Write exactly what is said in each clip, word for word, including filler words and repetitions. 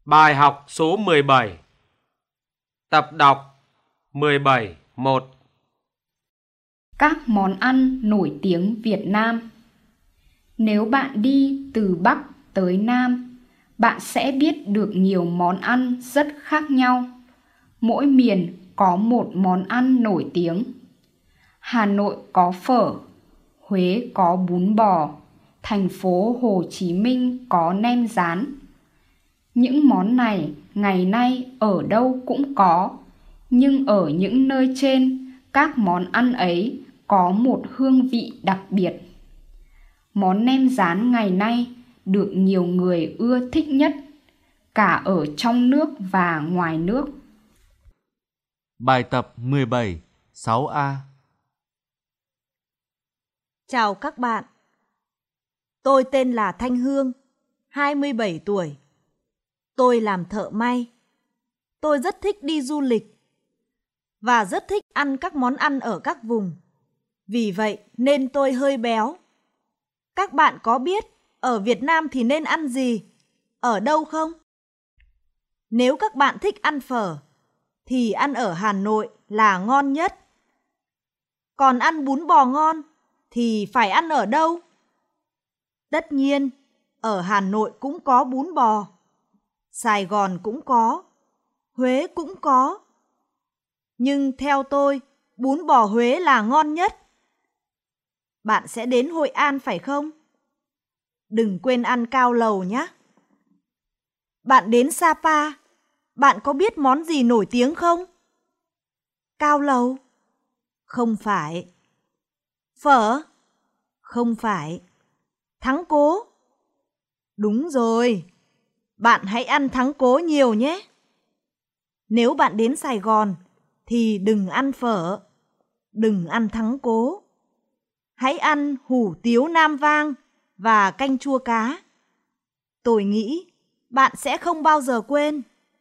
Bài học số mười bảy. Tập đọc mười bảy một. Các món ăn nổi tiếng Việt Nam. Nếu bạn đi từ Bắc tới Nam, bạn sẽ biết được nhiều món ăn rất khác nhau. Mỗi miền có một món ăn nổi tiếng. Hà Nội có phở, Huế có bún bò, thành phố Hồ Chí Minh có nem rán. Những món này ngày nay ở đâu cũng có, nhưng ở những nơi trên, các món ăn ấy có một hương vị đặc biệt. Món nem rán ngày nay được nhiều người ưa thích nhất, cả ở trong nước và ngoài nước. Bài tập mười bảy, sáu A. Chào các bạn. Tôi tên là Thanh Hương, hai mươi bảy tuổi. Tôi làm thợ may. Tôi rất thích đi du lịch và rất thích ăn các món ăn ở các vùng. Vì vậy nên tôi hơi béo. Các bạn có biết ở Việt Nam thì nên ăn gì, ở đâu không? Nếu các bạn thích ăn phở thì ăn ở Hà Nội là ngon nhất. Còn ăn bún bò ngon thì phải ăn ở đâu? Tất nhiên, ở Hà Nội cũng có bún bò, Sài Gòn cũng có, Huế cũng có. Nhưng theo tôi, bún bò Huế là ngon nhất. Bạn sẽ đến Hội An phải không? Đừng quên ăn cao lầu nhé. Bạn đến Sapa, bạn có biết món gì nổi tiếng không? Cao lầu? Không phải. Phở? Không phải. Thắng cố? Đúng rồi. Bạn hãy ăn thắng cố nhiều nhé. Nếu bạn đến Sài Gòn thì đừng ăn phở, đừng ăn thắng cố. Hãy ăn hủ tiếu Nam Vang và canh chua cá. Tôi nghĩ bạn sẽ không bao giờ quên.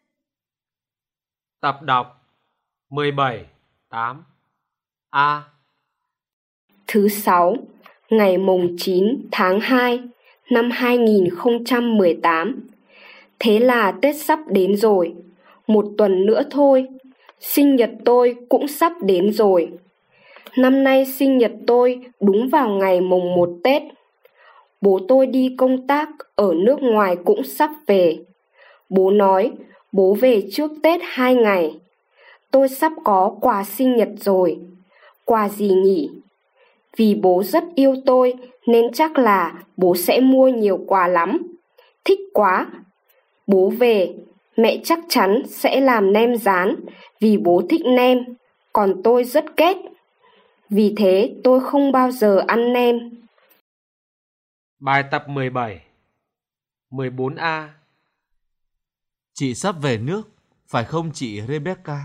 Tập đọc mười bảy, tám. A. Thứ sáu, ngày mùng chín tháng hai năm hai nghìn không trăm mười tám. Thế là Tết sắp đến rồi, một tuần nữa thôi. Sinh nhật tôi cũng sắp đến rồi. Năm nay sinh nhật tôi đúng vào ngày mùng một Tết. Bố tôi đi công tác ở nước ngoài cũng sắp về. Bố nói bố về trước Tết hai ngày. Tôi sắp có quà sinh nhật rồi. Quà gì nhỉ? Vì bố rất yêu tôi nên chắc là bố sẽ mua nhiều quà lắm. Thích quá! Bố về, mẹ chắc chắn sẽ làm nem rán vì bố thích nem, còn tôi rất ghét. Vì thế tôi không bao giờ ăn nem. Bài tập mười bảy, mười bốn A. Chị sắp về nước, phải không chị Rebecca?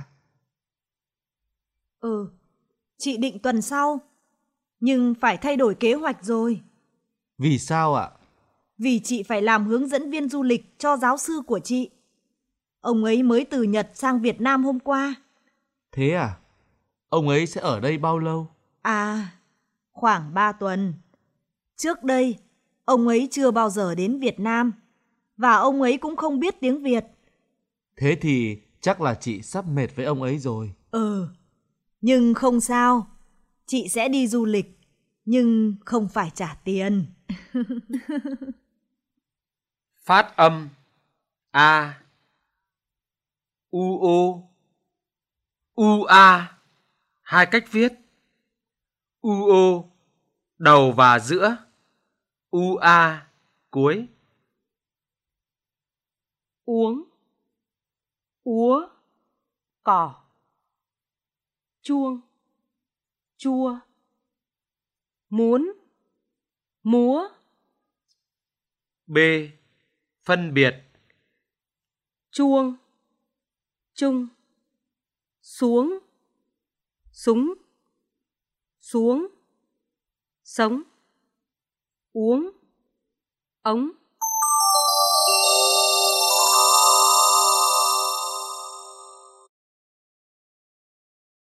Ừ, chị định tuần sau, nhưng phải thay đổi kế hoạch rồi. Vì sao ạ? Vì chị phải làm hướng dẫn viên du lịch cho giáo sư của chị. Ông ấy mới từ Nhật sang Việt Nam hôm qua. Thế à? Ông ấy sẽ ở đây bao lâu? À, khoảng ba tuần. Trước đây, ông ấy chưa bao giờ đến Việt Nam, và ông ấy cũng không biết tiếng Việt. Thế thì chắc là chị sắp mệt với ông ấy rồi. Ừ, nhưng không sao. Chị sẽ đi du lịch, nhưng không phải trả tiền. Phát âm A. U O. U A. Hai cách viết. U O đầu và giữa. U A cuối. Uống, úa, cỏ, chuông, chua, muốn, múa. B. Phân biệt. Chuông, chung, xuống, súng, xuống, sống, uống, ống.